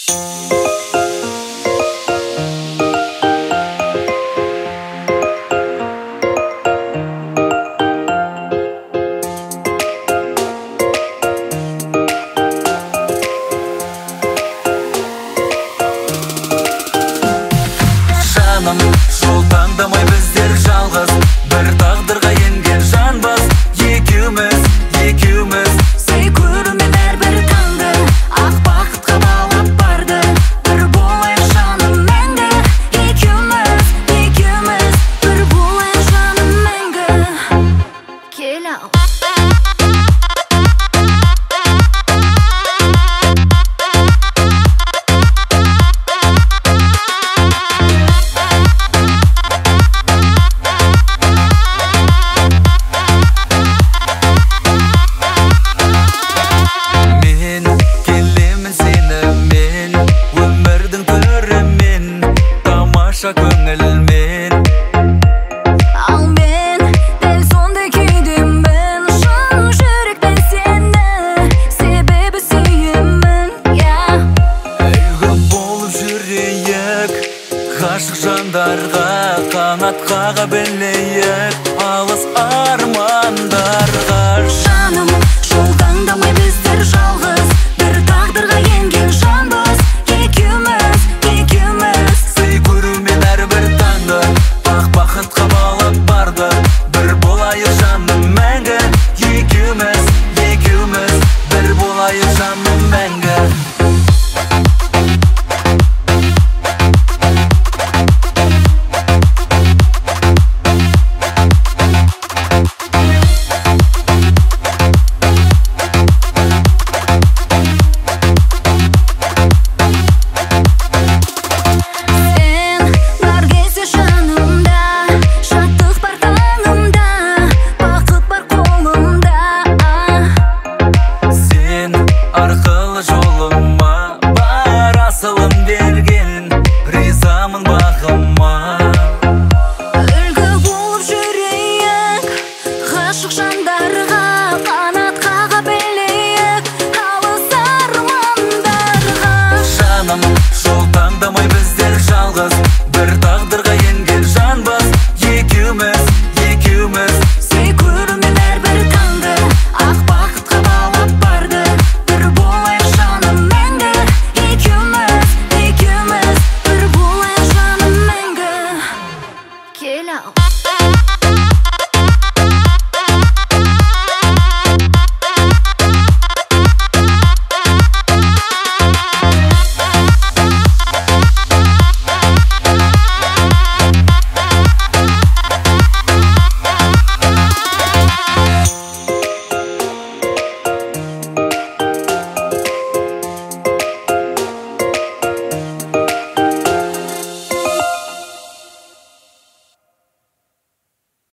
Жол таңдамай біздер жалғыз, бір тағдырға енген жанбыз. Екеуміз сый көрумен әрбір таңды ақ бақытқа балап барды. Бір болайық жаным мәңгі, екеуміз бір болайық жаным мәңгі. Кел ал көңілмен. Ал мен дәл сондай күйдемін, шын жүректен сені, себебі сүйемін. Үлгі болып жүрейік, ғашық жандарға қанат қаға білейік.